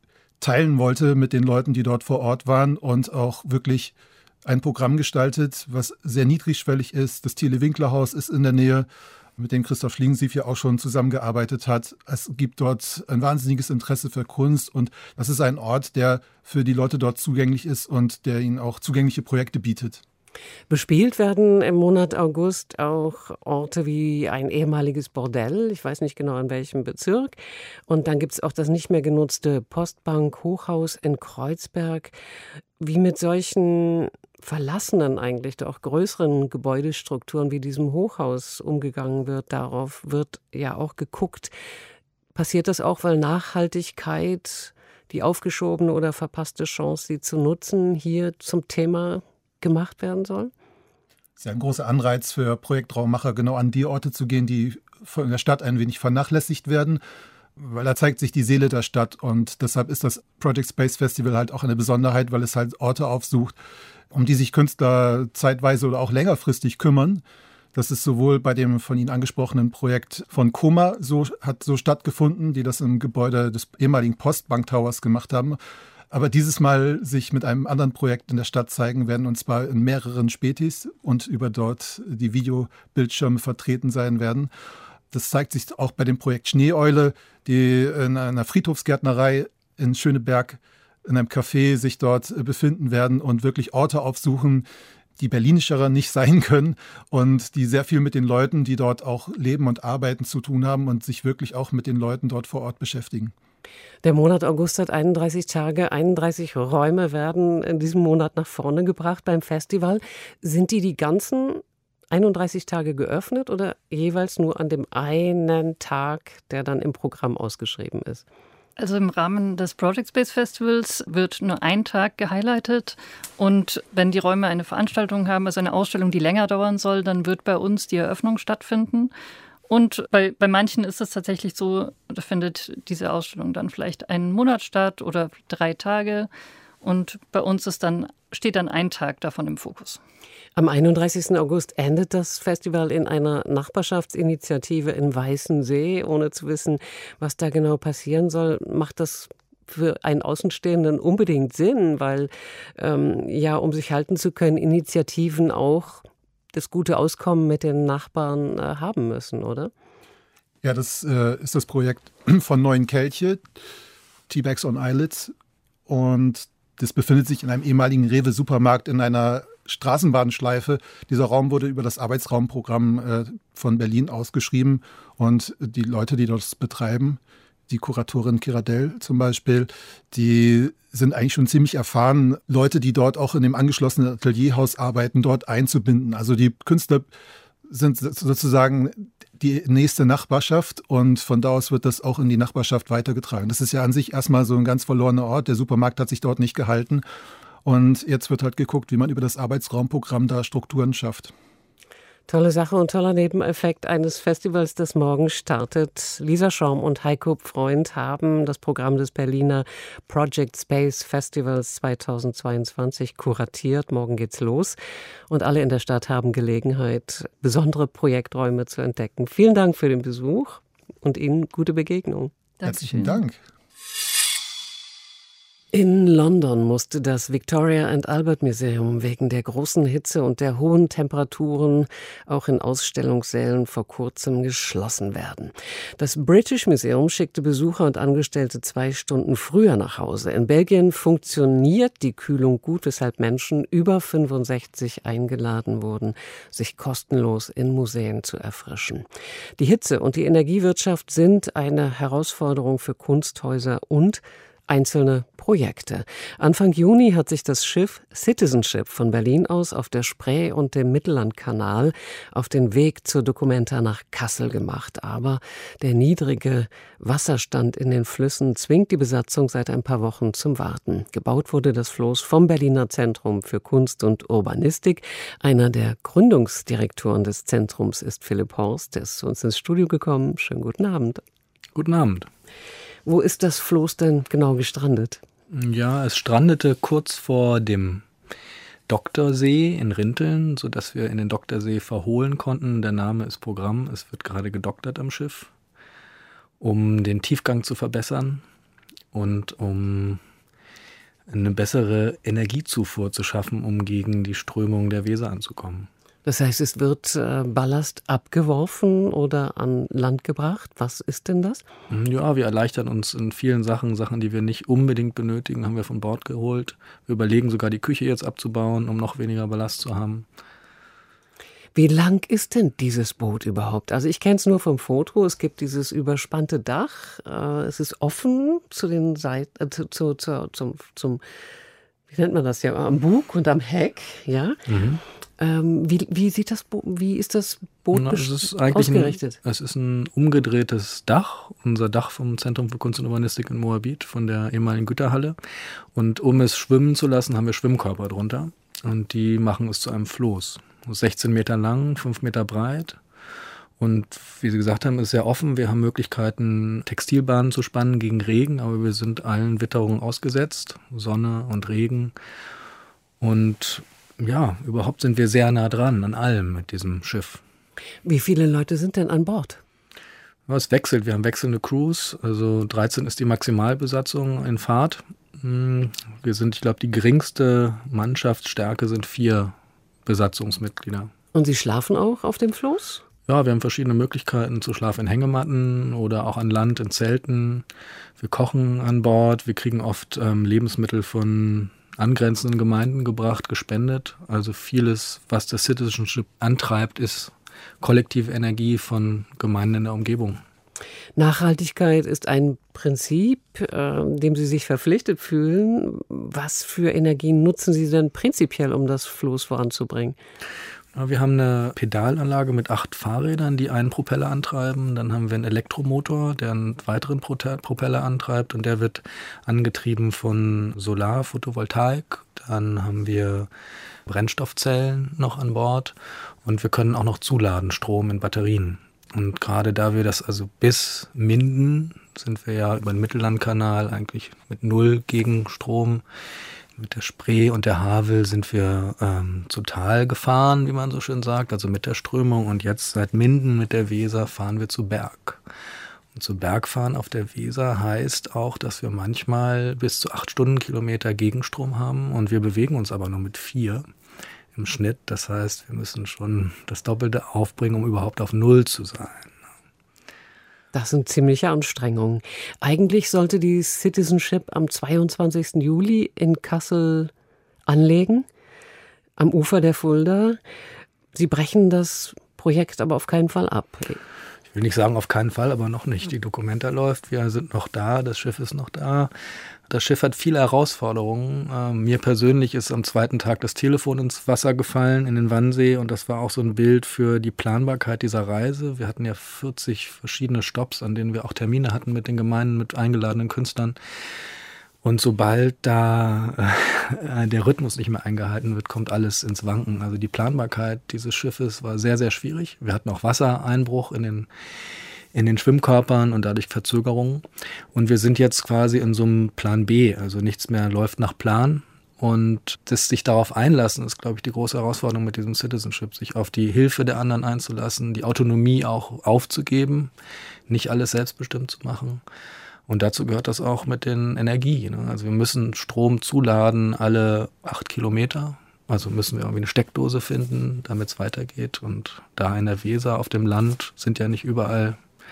teilen wollte mit den Leuten, die dort vor Ort waren und auch wirklich ein Programm gestaltet, was sehr niedrigschwellig ist. Das Thiele-Winkler-Haus ist in der Nähe, mit dem Christoph Schlingensief ja auch schon zusammengearbeitet hat. Es gibt dort ein wahnsinniges Interesse für Kunst und das ist ein Ort, der für die Leute dort zugänglich ist und der ihnen auch zugängliche Projekte bietet. Bespielt werden im Monat August auch Orte wie ein ehemaliges Bordell, ich weiß nicht genau in welchem Bezirk. Und dann gibt es auch das nicht mehr genutzte Postbank-Hochhaus in Kreuzberg. Wie mit solchen verlassenen, eigentlich auch größeren Gebäudestrukturen wie diesem Hochhaus umgegangen wird, darauf wird ja auch geguckt. Passiert das auch, weil Nachhaltigkeit, die aufgeschobene oder verpasste Chance, sie zu nutzen, hier zum Thema gemacht werden soll? Es ist ja ein großer Anreiz für Projektraummacher, genau an die Orte zu gehen, die von der Stadt ein wenig vernachlässigt werden, weil da zeigt sich die Seele der Stadt und deshalb ist das Project Space Festival halt auch eine Besonderheit, weil es halt Orte aufsucht, um die sich Künstler zeitweise oder auch längerfristig kümmern. Das ist sowohl bei dem von Ihnen angesprochenen Projekt von Coma hat so stattgefunden, die das im Gebäude des ehemaligen Postbank Towers gemacht haben, aber dieses Mal sich mit einem anderen Projekt in der Stadt zeigen werden, und zwar in mehreren Spätis und über dort die Videobildschirme vertreten sein werden. Das zeigt sich auch bei dem Projekt Schneeeule, die in einer Friedhofsgärtnerei in Schöneberg in einem Café sich dort befinden werden und wirklich Orte aufsuchen, die berlinischer nicht sein können und die sehr viel mit den Leuten, die dort auch leben und arbeiten, zu tun haben und sich wirklich auch mit den Leuten dort vor Ort beschäftigen. Der Monat August hat 31 Tage, 31 Räume werden in diesem Monat nach vorne gebracht beim Festival. Sind die ganzen 31 Tage geöffnet oder jeweils nur an dem einen Tag, der dann im Programm ausgeschrieben ist? Also im Rahmen des Project Space Festivals wird nur ein Tag gehighlightet und wenn die Räume eine Veranstaltung haben, also eine Ausstellung, die länger dauern soll, dann wird bei uns die Eröffnung stattfinden. Und bei manchen ist es tatsächlich so, da findet diese Ausstellung dann vielleicht einen Monat statt oder 3 Tage. Und bei uns steht dann ein Tag davon im Fokus. Am 31. August endet das Festival in einer Nachbarschaftsinitiative in Weißensee, ohne zu wissen, was da genau passieren soll. Macht das für einen Außenstehenden unbedingt Sinn, weil um sich halten zu können, Initiativen auch das gute Auskommen mit den Nachbarn haben müssen, oder? Ja, das ist das Projekt von Neuen Kelche, T-Bags on Eyelids. Und das befindet sich in einem ehemaligen Rewe-Supermarkt in einer Straßenbahnschleife. Dieser Raum wurde über das Arbeitsraumprogramm von Berlin ausgeschrieben. Und die Leute, die das betreiben, die Kuratorin Kiradell zum Beispiel, die sind eigentlich schon ziemlich erfahren, Leute, die dort auch in dem angeschlossenen Atelierhaus arbeiten, dort einzubinden. Also die Künstler sind sozusagen die nächste Nachbarschaft und von da aus wird das auch in die Nachbarschaft weitergetragen. Das ist ja an sich erstmal so ein ganz verlorener Ort. Der Supermarkt hat sich dort nicht gehalten und jetzt wird halt geguckt, wie man über das Arbeitsraumprogramm da Strukturen schafft. Tolle Sache und toller Nebeneffekt eines Festivals, das morgen startet. Lisa Schorm und Heiko Freund haben das Programm des Berliner Project Space Festivals 2022 kuratiert. Morgen geht's los und alle in der Stadt haben Gelegenheit, besondere Projekträume zu entdecken. Vielen Dank für den Besuch und Ihnen gute Begegnung. Herzlichen Dank. In London musste das Victoria and Albert Museum wegen der großen Hitze und der hohen Temperaturen auch in Ausstellungssälen vor kurzem geschlossen werden. Das British Museum schickte Besucher und Angestellte 2 Stunden früher nach Hause. In Belgien funktioniert die Kühlung gut, weshalb Menschen über 65 eingeladen wurden, sich kostenlos in Museen zu erfrischen. Die Hitze und die Energiewirtschaft sind eine Herausforderung für Kunsthäuser und einzelne Projekte. Anfang Juni hat sich das Schiff Citizenship von Berlin aus auf der Spree und dem Mittellandkanal auf den Weg zur Documenta nach Kassel gemacht. Aber der niedrige Wasserstand in den Flüssen zwingt die Besatzung seit ein paar Wochen zum Warten. Gebaut wurde das Floß vom Berliner Zentrum für Kunst und Urbanistik. Einer der Gründungsdirektoren des Zentrums ist Philipp Horst. Der ist zu uns ins Studio gekommen. Schönen guten Abend. Guten Abend. Wo ist das Floß denn genau gestrandet? Ja, es strandete kurz vor dem Doktorsee in Rinteln, sodass wir in den Doktorsee verholen konnten. Der Name ist Programm, es wird gerade gedoktert am Schiff, um den Tiefgang zu verbessern und um eine bessere Energiezufuhr zu schaffen, um gegen die Strömung der Weser anzukommen. Das heißt, es wird Ballast abgeworfen oder an Land gebracht. Was ist denn das? Ja, wir erleichtern uns in vielen Sachen, die wir nicht unbedingt benötigen, haben wir von Bord geholt. Wir überlegen sogar, die Küche jetzt abzubauen, um noch weniger Ballast zu haben. Wie lang ist denn dieses Boot überhaupt? Also ich kenne es nur vom Foto. Es gibt dieses überspannte Dach. Es ist offen zu den Seiten, zum wie nennt man das ja, am Bug und am Heck, ja. Mhm. Wie ist das Boot ausgerichtet? Es ist ein umgedrehtes Dach, unser Dach vom Zentrum für Kunst und Urbanistik in Moabit, von der ehemaligen Güterhalle. Und um es schwimmen zu lassen, haben wir Schwimmkörper drunter. Und die machen es zu einem Floß. 16 Meter lang, 5 Meter breit. Und wie Sie gesagt haben, ist sehr offen. Wir haben Möglichkeiten, Textilbahnen zu spannen gegen Regen, aber wir sind allen Witterungen ausgesetzt, Sonne und Regen. Und ja, überhaupt sind wir sehr nah dran an allem mit diesem Schiff. Wie viele Leute sind denn an Bord? Es wechselt. Wir haben wechselnde Crews. Also 13 ist die Maximalbesatzung in Fahrt. Wir sind, ich glaube, die geringste Mannschaftsstärke sind 4 Besatzungsmitglieder. Und Sie schlafen auch auf dem Floß? Ja, wir haben verschiedene Möglichkeiten zu schlafen in Hängematten oder auch an Land in Zelten. Wir kochen an Bord. Wir kriegen oft Lebensmittel von angrenzenden Gemeinden gebracht, gespendet. Also vieles, was das Citizenship antreibt, ist kollektive Energie von Gemeinden in der Umgebung. Nachhaltigkeit ist ein Prinzip, dem Sie sich verpflichtet fühlen. Was für Energien nutzen Sie denn prinzipiell, um das Floß voranzubringen? Wir haben eine Pedalanlage mit 8 Fahrrädern, die einen Propeller antreiben. Dann haben wir einen Elektromotor, der einen weiteren Propeller antreibt und der wird angetrieben von Solar, Photovoltaik. Dann haben wir Brennstoffzellen noch an Bord und wir können auch noch zuladen, Strom in Batterien. Und gerade da wir das also bis Minden sind wir ja über den Mittellandkanal eigentlich mit 0 Gegenstrom. Mit der Spree und der Havel sind wir zu Tal gefahren, wie man so schön sagt, also mit der Strömung. Und jetzt seit Minden mit der Weser fahren wir zu Berg. Und zu Berg fahren auf der Weser heißt auch, dass wir manchmal bis zu 8 Stundenkilometer Gegenstrom haben. Und wir bewegen uns aber nur mit 4 im Schnitt. Das heißt, wir müssen schon das Doppelte aufbringen, um überhaupt auf 0 zu sein. Das sind ziemliche Anstrengungen. Eigentlich sollte die Citizenship am 22. Juli in Kassel anlegen, am Ufer der Fulda. Sie brechen das Projekt aber auf keinen Fall ab. Ich will nicht sagen auf keinen Fall, aber noch nicht. Die Documenta läuft, wir sind noch da, das Schiff ist noch da. Das Schiff hat viele Herausforderungen. Mir persönlich ist am 2. Tag das Telefon ins Wasser gefallen, in den Wannsee. Und das war auch so ein Bild für die Planbarkeit dieser Reise. Wir hatten ja 40 verschiedene Stopps, an denen wir auch Termine hatten mit den Gemeinden, mit eingeladenen Künstlern. Und sobald da der Rhythmus nicht mehr eingehalten wird, kommt alles ins Wanken. Also die Planbarkeit dieses Schiffes war sehr, sehr schwierig. Wir hatten auch Wassereinbruch in den Schwimmkörpern und dadurch Verzögerungen. Und wir sind jetzt quasi in so einem Plan B, also nichts mehr läuft nach Plan. Und das sich darauf einlassen, ist, glaube ich, die große Herausforderung mit diesem Citizenship, sich auf die Hilfe der anderen einzulassen, die Autonomie auch aufzugeben, nicht alles selbstbestimmt zu machen. Und dazu gehört das auch mit den Energie. Ne? Also wir müssen Strom zuladen alle 8 Kilometer. Also müssen wir irgendwie eine Steckdose finden, damit es weitergeht. Und da in der Weser auf dem Land sind ja nicht überall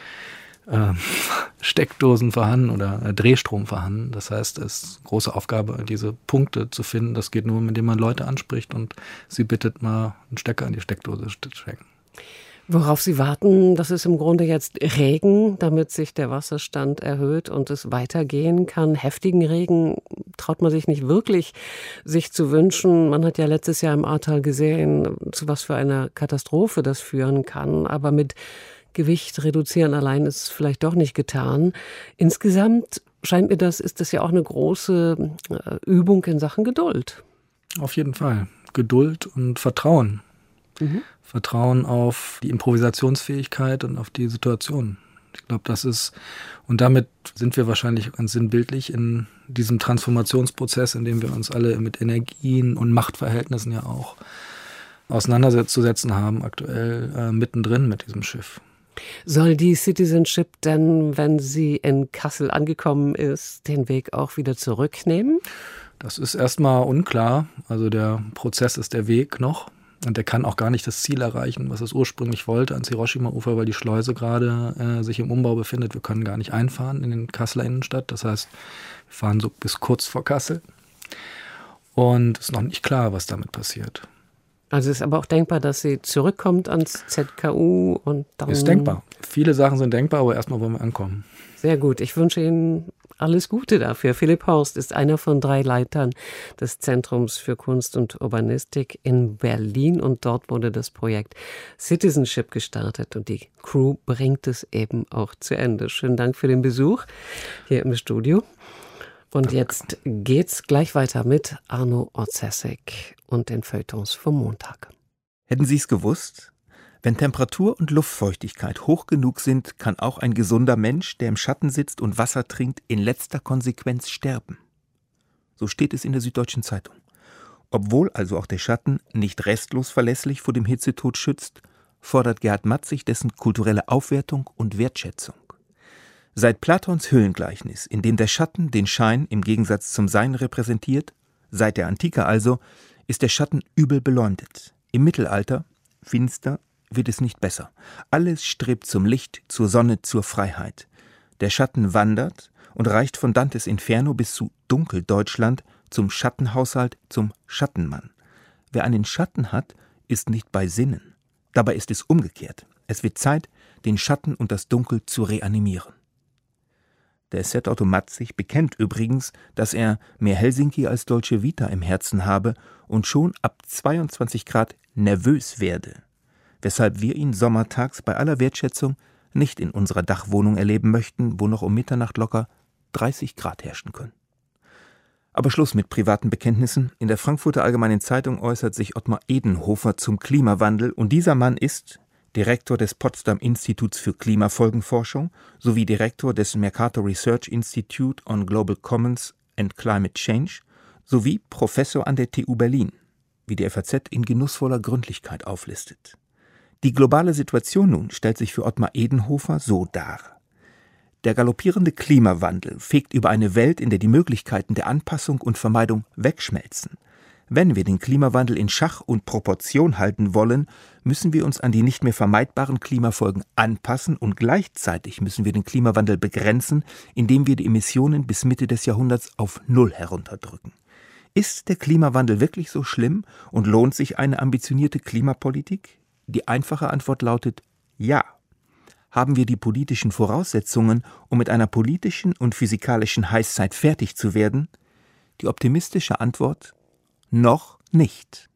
Steckdosen vorhanden oder Drehstrom vorhanden. Das heißt, es ist eine große Aufgabe, diese Punkte zu finden. Das geht nur, indem man Leute anspricht und sie bittet, mal einen Stecker in die Steckdose zu stecken. Worauf Sie warten, das ist im Grunde jetzt Regen, damit sich der Wasserstand erhöht und es weitergehen kann. Heftigen Regen traut man sich nicht wirklich, sich zu wünschen. Man hat ja letztes Jahr im Ahrtal gesehen, zu was für einer Katastrophe das führen kann. Aber mit Gewicht reduzieren allein ist vielleicht doch nicht getan. Insgesamt scheint mir ist das ja auch eine große Übung in Sachen Geduld. Auf jeden Fall. Geduld und Vertrauen. Mhm. Vertrauen auf die Improvisationsfähigkeit und auf die Situation. Ich glaube, und damit sind wir wahrscheinlich ganz sinnbildlich in diesem Transformationsprozess, in dem wir uns alle mit Energien und Machtverhältnissen ja auch auseinanderzusetzen haben, aktuell mittendrin mit diesem Schiff. Soll die Citizenship denn, wenn sie in Kassel angekommen ist, den Weg auch wieder zurücknehmen? Das ist erstmal unklar. Also der Prozess ist der Weg noch. Und der kann auch gar nicht das Ziel erreichen, was es ursprünglich wollte, ans Hiroshima-Ufer, weil die Schleuse gerade sich im Umbau befindet. Wir können gar nicht einfahren in den Kasseler Innenstadt. Das heißt, wir fahren so bis kurz vor Kassel. Und es ist noch nicht klar, was damit passiert. Also es ist aber auch denkbar, dass sie zurückkommt ans ZKU und dann... Ist denkbar. Viele Sachen sind denkbar, aber erstmal wollen wir ankommen. Sehr gut. Ich wünsche Ihnen alles Gute dafür. Philipp Horst ist einer von 3 Leitern des Zentrums für Kunst und Urbanistik in Berlin und dort wurde das Projekt Citizenship gestartet und die Crew bringt es eben auch zu Ende. Schönen Dank für den Besuch hier im Studio. Und jetzt geht's gleich weiter mit Arno Orzesek und den Feuilletons vom Montag. Hätten Sie es gewusst? Wenn Temperatur und Luftfeuchtigkeit hoch genug sind, kann auch ein gesunder Mensch, der im Schatten sitzt und Wasser trinkt, in letzter Konsequenz sterben. So steht es in der Süddeutschen Zeitung. Obwohl also auch der Schatten nicht restlos verlässlich vor dem Hitzetod schützt, fordert Gerhard Matzig dessen kulturelle Aufwertung und Wertschätzung. Seit Platons Höhlengleichnis, in dem der Schatten den Schein im Gegensatz zum Sein repräsentiert, seit der Antike also, ist der Schatten übel beleumundet. Im Mittelalter, finster, wird es nicht besser. Alles strebt zum Licht, zur Sonne, zur Freiheit. Der Schatten wandert und reicht von Dantes Inferno bis zu Dunkeldeutschland, zum Schattenhaushalt, zum Schattenmann. Wer einen Schatten hat, ist nicht bei Sinnen. Dabei ist es umgekehrt. Es wird Zeit, den Schatten und das Dunkel zu reanimieren. Der SZ-Autor Matzig bekennt übrigens, dass er mehr Helsinki als Dolce Vita im Herzen habe und schon ab 22 Grad nervös werde, weshalb wir ihn sommertags bei aller Wertschätzung nicht in unserer Dachwohnung erleben möchten, wo noch um Mitternacht locker 30 Grad herrschen können. Aber Schluss mit privaten Bekenntnissen. In der Frankfurter Allgemeinen Zeitung äußert sich Ottmar Edenhofer zum Klimawandel und dieser Mann ist Direktor des Potsdam Instituts für Klimafolgenforschung sowie Direktor des Mercator Research Institute on Global Commons and Climate Change sowie Professor an der TU Berlin, wie die FAZ in genussvoller Gründlichkeit auflistet. Die globale Situation nun stellt sich für Ottmar Edenhofer so dar. Der galoppierende Klimawandel fegt über eine Welt, in der die Möglichkeiten der Anpassung und Vermeidung wegschmelzen. Wenn wir den Klimawandel in Schach und Proportion halten wollen, müssen wir uns an die nicht mehr vermeidbaren Klimafolgen anpassen und gleichzeitig müssen wir den Klimawandel begrenzen, indem wir die Emissionen bis Mitte des Jahrhunderts auf Null herunterdrücken. Ist der Klimawandel wirklich so schlimm und lohnt sich eine ambitionierte Klimapolitik? Die einfache Antwort lautet ja. Haben wir die politischen Voraussetzungen, um mit einer politischen und physikalischen Heißzeit fertig zu werden? Die optimistische Antwort: noch nicht.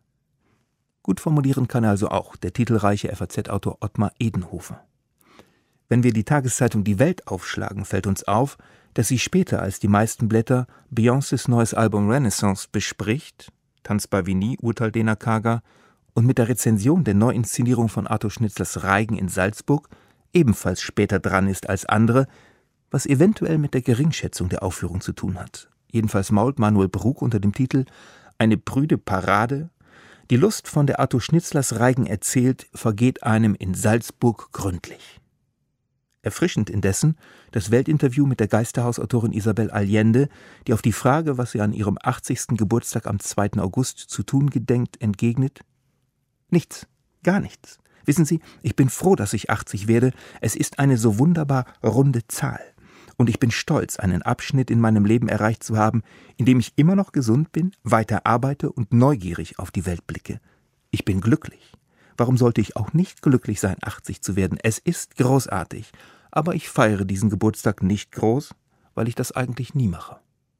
Gut formulieren kann also auch der titelreiche FAZ-Autor Ottmar Edenhofer. Wenn wir die Tageszeitung Die Welt aufschlagen, fällt uns auf, dass sie später als die meisten Blätter Beyoncés neues Album Renaissance bespricht, Tanz bei Vigny, Urteil Dena Kager, und mit der Rezension der Neuinszenierung von Arthur Schnitzlers Reigen in Salzburg ebenfalls später dran ist als andere, was eventuell mit der Geringschätzung der Aufführung zu tun hat. Jedenfalls mault Manuel Brug unter dem Titel »Eine prüde Parade«: Die Lust, von der Arthur Schnitzlers Reigen erzählt, vergeht einem in Salzburg gründlich. Erfrischend indessen das Weltinterview mit der Geisterhausautorin Isabel Allende, die auf die Frage, was sie an ihrem 80. Geburtstag am 2. August zu tun gedenkt, entgegnet: Nichts, gar nichts. Wissen Sie, ich bin froh, dass ich 80 werde. Es ist eine so wunderbar runde Zahl. Und ich bin stolz, einen Abschnitt in meinem Leben erreicht zu haben, in dem ich immer noch gesund bin, weiter arbeite und neugierig auf die Welt blicke. Ich bin glücklich. Warum sollte ich auch nicht glücklich sein, 80 zu werden? Es ist großartig. Aber ich feiere diesen Geburtstag nicht groß, weil ich das eigentlich nie mache.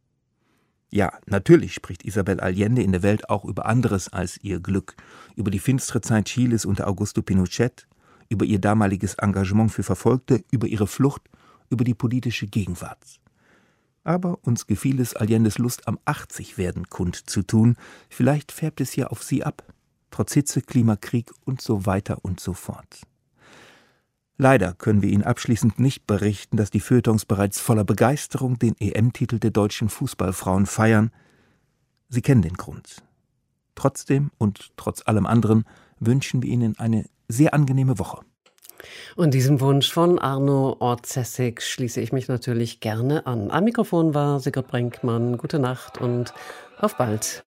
Ja, natürlich spricht Isabel Allende in der Welt auch über anderes als ihr Glück, über die finstere Zeit Chiles unter Augusto Pinochet, über ihr damaliges Engagement für Verfolgte, über ihre Flucht, über die politische Gegenwart. Aber uns gefiel es, Allendes Lust am 80-Werden kundzutun. Vielleicht färbt es ja auf sie ab, trotz Hitze, Klimakrieg und so weiter und so fort. Leider können wir Ihnen abschließend nicht berichten, dass die Feuilletons bereits voller Begeisterung den EM-Titel der deutschen Fußballfrauen feiern. Sie kennen den Grund. Trotzdem und trotz allem anderen wünschen wir Ihnen eine sehr angenehme Woche. Und diesem Wunsch von Arno Orcesic schließe ich mich natürlich gerne an. Am Mikrofon war Sigrid Brenkmann. Gute Nacht und auf bald.